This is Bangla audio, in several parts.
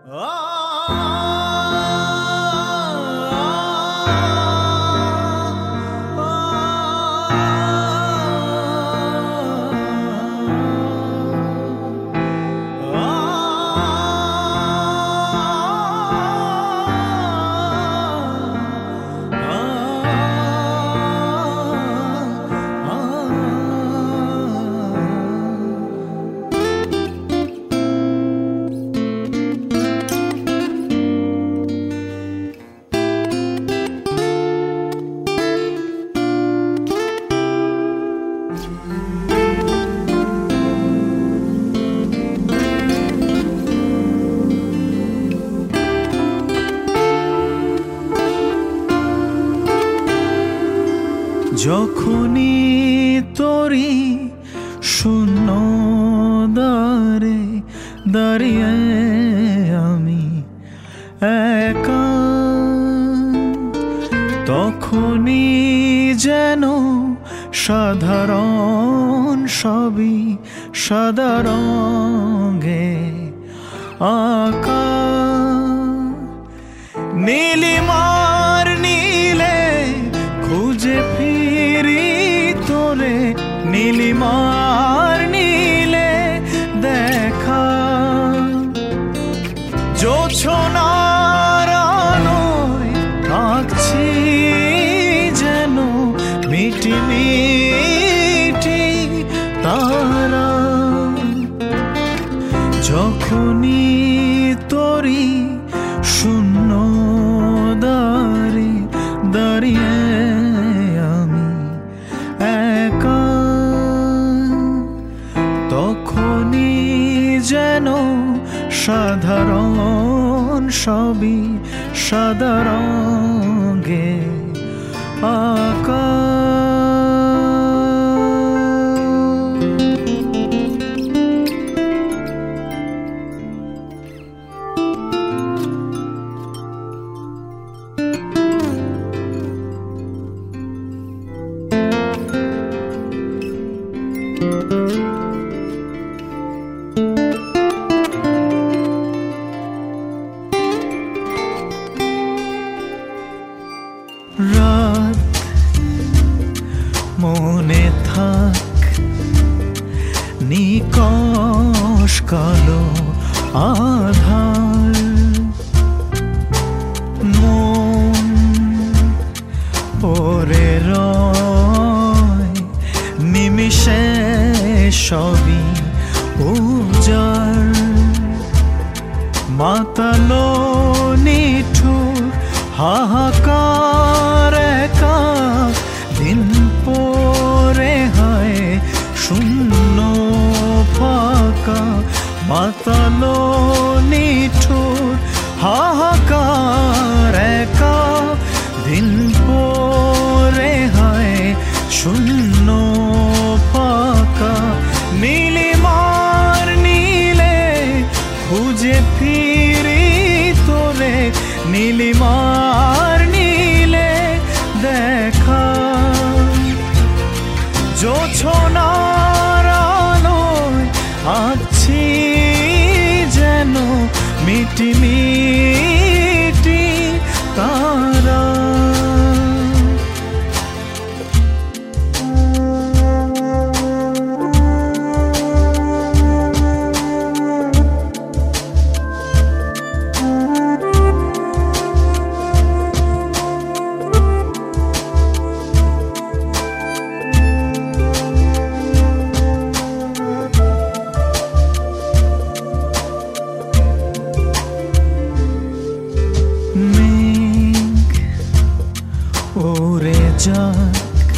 যখনই তোরি শূন্য দ্বারে দাঁড়িয়ে আমি একা, তখনই যেন সাধারণ সবই সাদা রঙে আঁকা। নীলিমার নীলে খুঁজে ফিরি তোরে, নীলিমার নীলে দেখা জোছনার আলোয় আঁকছি যেন মিটি মিটি তারা। যখনই তোরি শূন্য দ্বারে দাঁড়িয়ে আমি একা, তখনই যেন সাধারণ সবই সাদা রঙে আঁকা। রাত মনে থাক নিকষ কালো আধার, মন পরে রয় নিমিষে সবই উজাড়। মাতালো নিঠুর হাহাকার একা, দিন পরে হয় শূন্য ফাঁকা। মাতালো নিঠুর হাহাকার একা, দিন পরে হয় শূন্য ফাঁকা। নীলিমার নীলে খুঁজে ফিরি তোরে, নীলিমার নীলে দেখা জোছনার আলোয় আঁকছি যেন মিটি মিটি তারা। ওরে যাক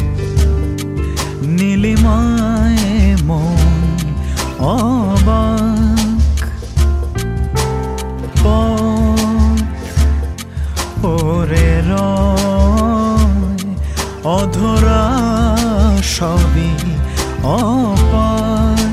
নীলিমায় মন অবাক, পথ ওরে রয় অধরা সবই অপার।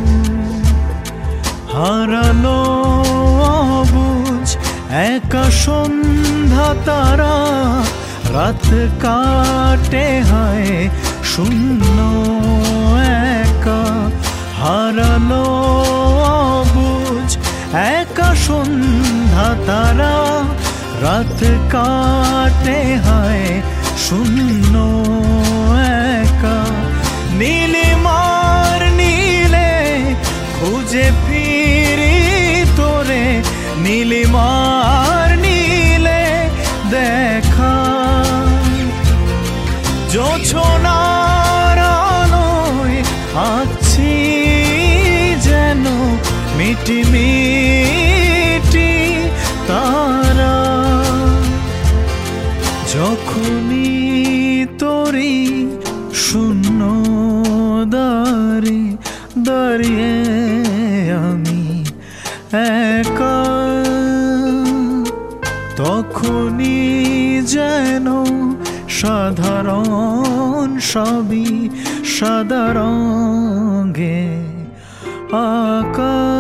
হারালো অবুঝ একা সন্ধ্যা তারা, রাত কাটে হয় শূন্য একা। হারালো অবুঝ একা সন্ধ্যা সন্ধ্যা তারা রাত কাটে হায় শূন্য একা। নীলিমার নীলে খুঁজে ফিরি তোরে, নীলিমার নীলে দেখা। জোছনার আলোয় আছি যেন মিটি মিটি তারা। যখনই তোরি শূন্য দাঁড়িয়ে আমি একা, তখনই যেন সাধারণ সবই সাদা রঙে আঁকা।